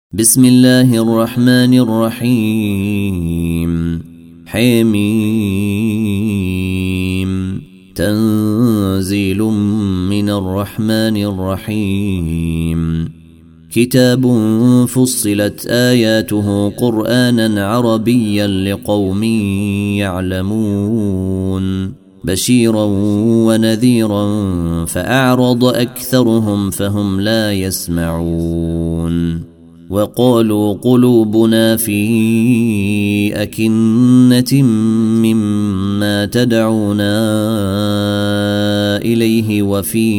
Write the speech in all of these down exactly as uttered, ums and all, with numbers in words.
بسم الله الرحمن الرحيم حميم تنزيل من الرحمن الرحيم كتاب فصلت آياته قرآنا عربيا لقوم يعلمون بشيرا ونذيرا فأعرض أكثرهم فهم لا يسمعون وقالوا قلوبنا في أكنة مما تدعونا إليه وفي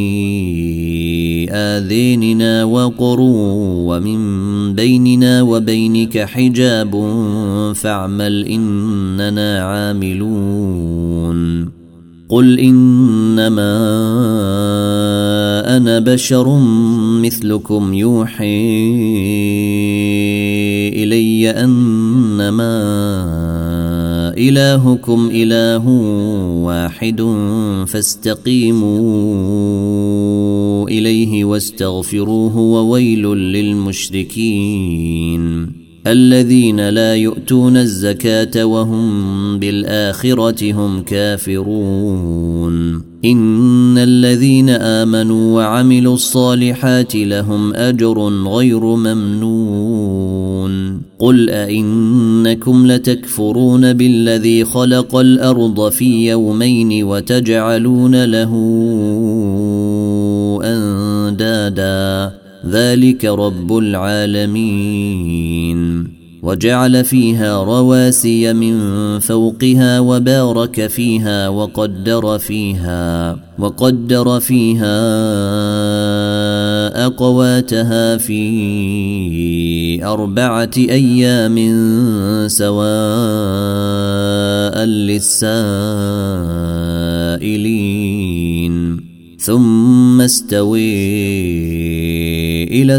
آذاننا وقر ومن بيننا وبينك حجاب فاعمل إننا عاملون قل إنما أنا بشر مثلكم يوحي إلي أنما إلهكم إله واحد فاستقيموا إليه واستغفروه وويل للمشركين الذين لا يؤتون الزكاة وهم بالآخرة هم كافرون إن الذين آمنوا وعملوا الصالحات لهم أجر غير ممنون قل أئنكم لتكفرون بالذي خلق الأرض في يومين وتجعلون له أندادا ذلك رب العالمين وجعل فيها رواسي من فوقها وبارك فيها وقدر فيها وقدر فيها أقواتها في أربعة أيام سواء للسائلين ثم استوي إلى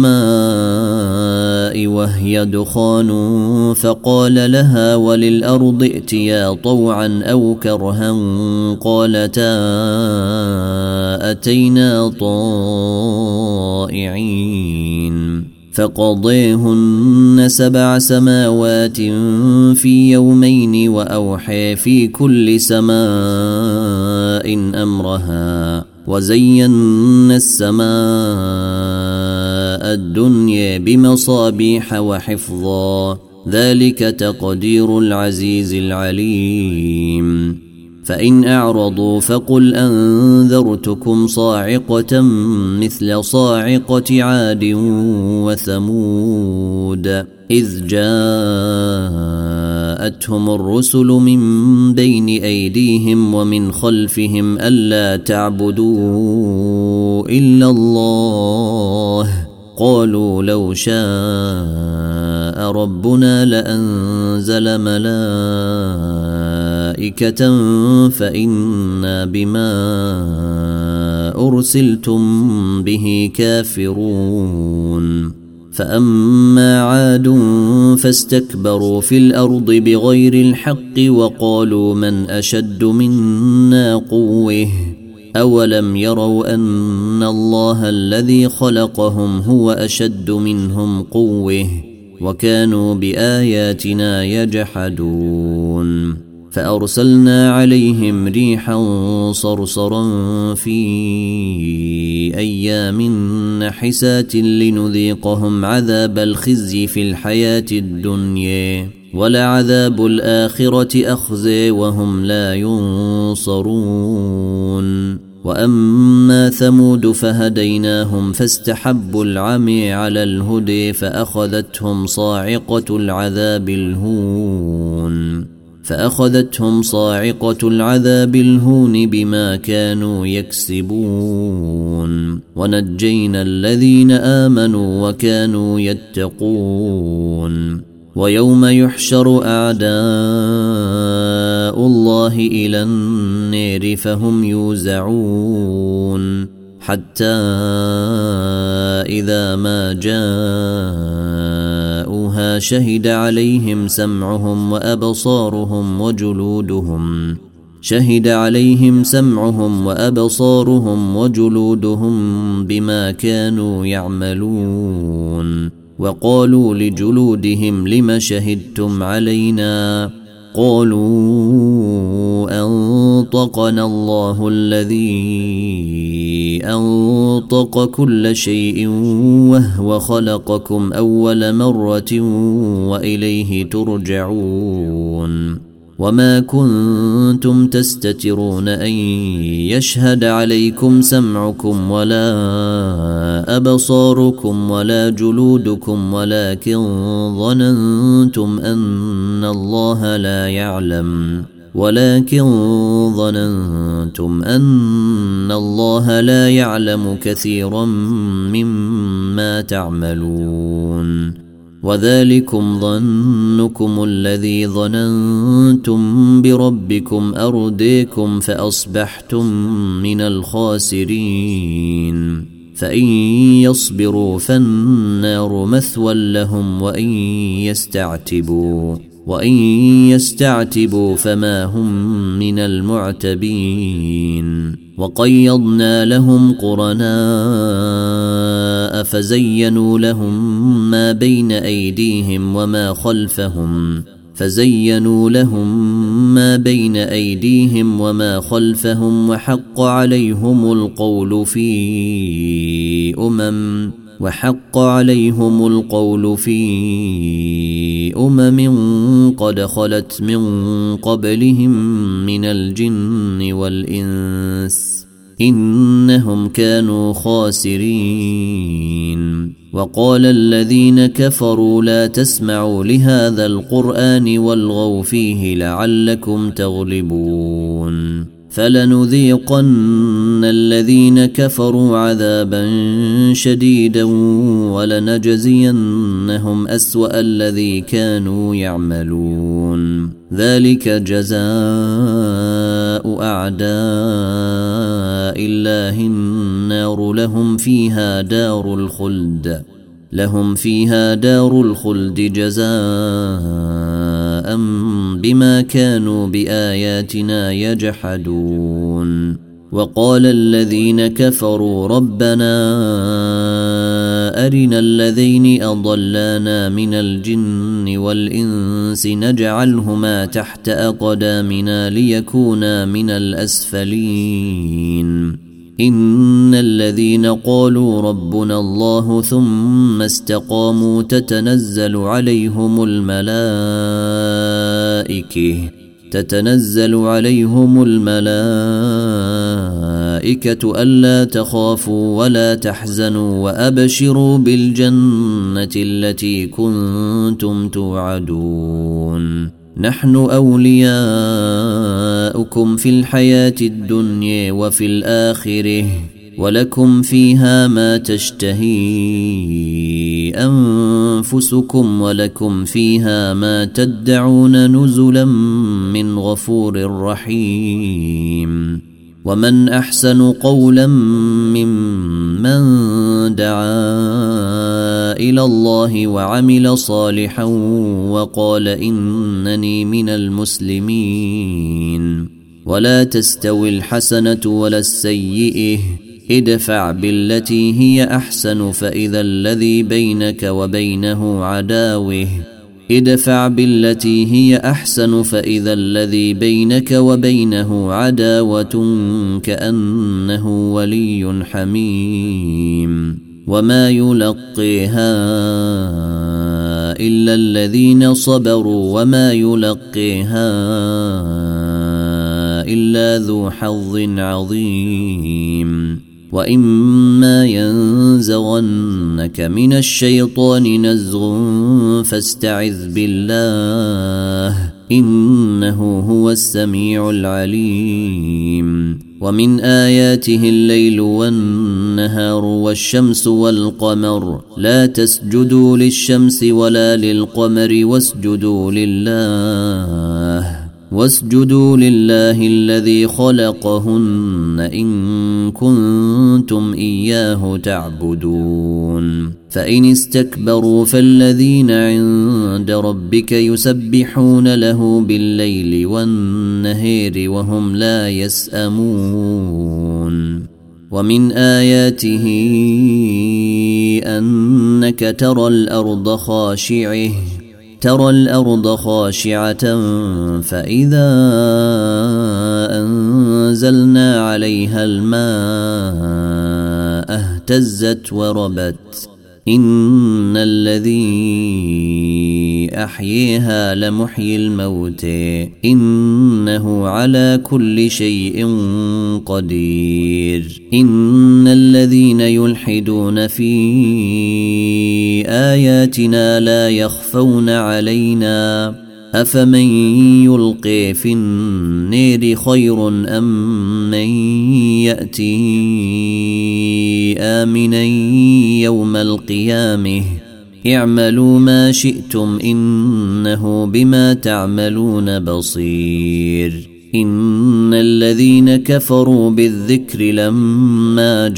السماء وهي دخان فقال لها وللأرض ائتيا طوعا أو كرها قالتا أتينا طائعين فقضيهن سبع سماوات في يومين وأوحي في كل سماء أمرها وزينا السماء الدنيا بمصابيح وحفظا ذلك تقدير العزيز العليم فإن أعرضوا فقل أنذرتكم صاعقة مثل صاعقة عاد وثمود إذ جاءتهم الرسل من بين أيديهم ومن خلفهم ألا تعبدوا إلا الله قالوا لو شاء ربنا لأنزل ملائكة فإنا بما أرسلتم به كافرون فأما عاد فاستكبروا في الأرض بغير الحق وقالوا من أشد منا قوة أولم يروا أن الله الذي خلقهم هو أشد منهم قوة وكانوا بآياتنا يجحدون فأرسلنا عليهم ريحا صرصرا في أيام نحسات لنذيقهم عذاب الخزي في الحياة الدنيا ولعذاب الآخرة أخزي وهم لا ينصرون وأما ثمود فهديناهم فاستحبوا العمي على الهدي فأخذتهم صاعقة العذاب الهون فأخذتهم صاعقة العذاب الهون بما كانوا يكسبون ونجينا الذين آمنوا وكانوا يتقون ويوم يحشر أعداء الله إلى النار فهم يوزعون حتى إذا ما جاءوها شهد عليهم سمعهم وأبصارهم وجلودهم شهد عليهم سمعهم وأبصارهم وجلودهم بما كانوا يعملون وقالوا لجلودهم لم شهدتم علينا قالوا أنطقنا الله الذي أنطق كل شيء وهو خلقكم أول مرة وإليه ترجعون وما كنتم تستترون أن يشهد عليكم سمعكم ولا أبصاركم ولا جلودكم ولكن ظننتم أن الله لا يعلم ولكن ظننتم أن الله لا يعلم كثيرا مما تعملون وذلكم ظنكم الذي ظننتم بربكم أرديكم فأصبحتم من الخاسرين فإن يصبروا فالنار مثوى لهم وإن يستعتبوا وإن يستعتبوا فما هم من المعتبين وقيضنا لهم قرناء فزينوا لهم ما بين أيديهم وما خلفهم فزينوا لهم ما بين أيديهم وما خلفهم وحق عليهم القول في أمم وحق عليهم القول في أمم قد خلت من قبلهم من الجن والإنس إنهم كانوا خاسرين وقال الذين كفروا لا تسمعوا لهذا القرآن والغوا فيه لعلكم تغلبون فلنذيقن الذين كفروا عذابا شديدا ولنجزينهم أسوأ الذي كانوا يعملون ذلك جزاء أعداء الله النار لهم فيها دار الخلد لهم فيها دار الخلد جزاء بما كانوا بآياتنا يجحدون وقال الذين كفروا ربنا أرنا الذين أضلانا من الجن والإنس نجعلهما تحت أقدامنا ليكونا من الأسفلين إن الذين قالوا ربنا الله ثم استقاموا تتنزل عليهم الملائكة تتنزل عليهم الملائكة ألا تخافوا ولا تحزنوا وأبشروا بالجنة التي كنتم توعدون نحن أولياؤكم في الحياة الدنيا وفي الآخرة ولكم فيها ما تشتهي أنفسكم ولكم فيها ما تدعون نزلا من غفور رحيم ومن أحسن قولا ممن دعا إلى الله وعمل صالحا وقال إنني من المسلمين ولا تستوي الحسنة ولا السيئة ادفع بالتي هي أحسن فإذا الذي بينك وبينه عداوة ادفع بالتي هي أحسن فإذا الذي بينك وبينه عداوة كأنه ولي حميم وما يلقيها إلا الذين صبروا وما يلقيها إلا ذو حظ عظيم وإما ينزغنك من الشيطان نزغ فاستعذ بالله إنه هو السميع العليم ومن آياته الليل والنهار والشمس والقمر لا تسجدوا للشمس ولا للقمر واسجدوا لله واسجدوا لله الذي خلقهن إن كنتم إياه تعبدون فإن استكبروا فالذين عند ربك يسبحون له بالليل والنهار وهم لا يسأمون ومن آياته أنك ترى الأرض خاشعة ترى الأرض خاشعة فإذا أنزلنا عليها الماء اهتزت وربت إن الذي أحييها لمحيي الموت إنه على كل شيء قدير إن الذين يلحدون في آياتنا لا يخفون علينا أفمن يلقي في النير خير أم من يأتي آمنا يوم القيامة اعملوا ما شئتم إنه بما تعملون بصير إن الذين كفروا بالذكر لما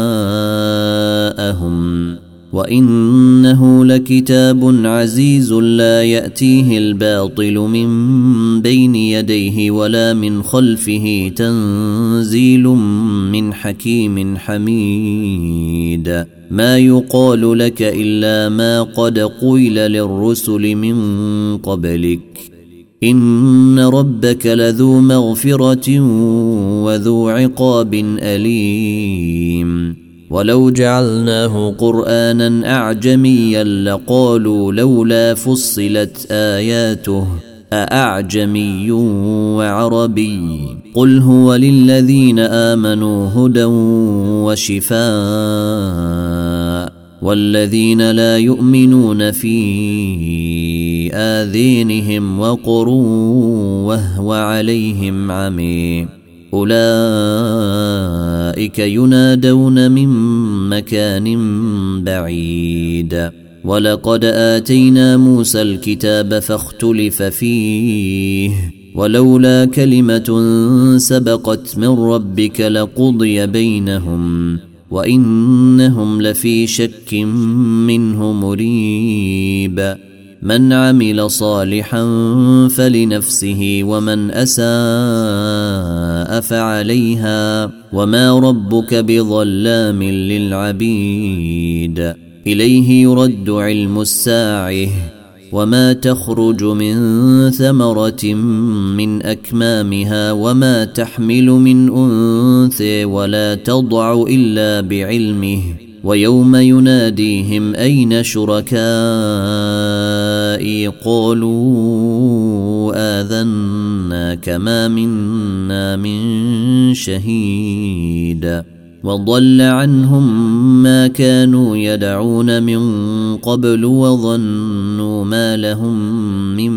جاءهم وإنه لكتاب عزيز لا يأتيه الباطل من بين يديه ولا من خلفه تنزيل من حكيم حميد ما يقال لك إلا ما قد قيل للرسل من قبلك إن ربك لذو مغفرة وذو عقاب أليم ولو جعلناه قرآنا أعجميا لقالوا لولا فصلت آياته أأعجمي وعربي قل هو للذين آمنوا هدى وشفاء والذين لا يؤمنون في آذينهم وقر وهو عليهم عمي أولئك ينادون من مكان بعيد ولقد آتينا موسى الكتاب فاختلف فيه ولولا كلمة سبقت من ربك لقضي بينهم وإنهم لفي شك منه مريب من عمل صالحا فلنفسه ومن أساء فعليها وما ربك بظلام للعبيد إليه يرد علم الساعة وما تخرج من ثمرة من أكمامها وما تحمل من أنثى ولا تضع إلا بعلمه ويوم يناديهم أين شركائي قالوا آذناك ما منا من شهيد وضل عنهم ما كانوا يدعون من قبل وظنوا ما لهم من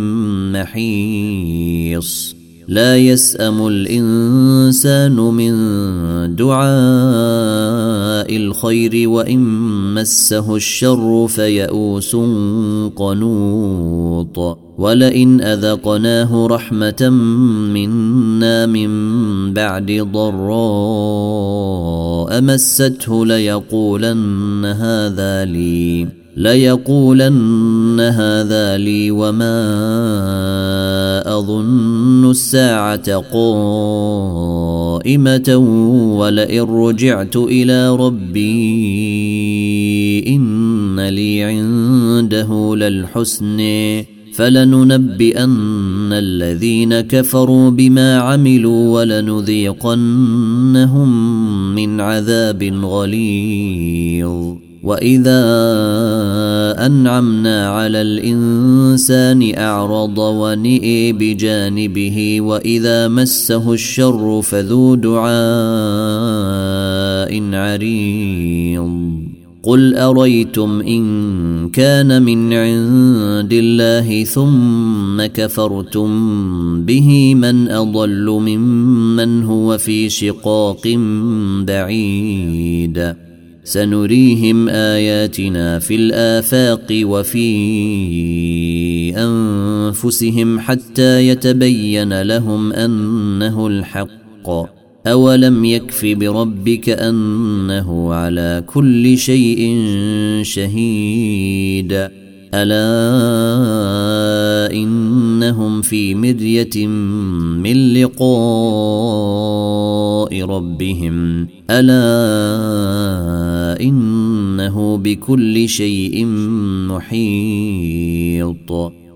محيص لا يسأم الإنسان من دعاء الخير وإن مسه الشر فيئوس قنوط ولئن أذقناه رحمة منا من بعد ضراء مسته ليقولن هذا لي ليقولن هذا لي وما أظن الساعة قائمة ولئن رجعت إلى ربي إن لي عنده للحسن فلننبئن الذين كفروا بما عملوا ولنذيقنهم من عذاب غليظ وإذا أنعمنا على الإنسان أعرض ونئي بجانبه وإذا مسه الشر فذو دعاء عريض قل أريتم إن كان من عند الله ثم كفرتم به من أضل ممن هو في شقاق بعيد سنريهم آياتنا في الآفاق وفي أنفسهم حتى يتبين لهم أنه الحق أولم يكف بربك أنه على كل شيء شهيد ألا إنهم في مرية من لقاء ربهم ألا إنه بكل شيء محيط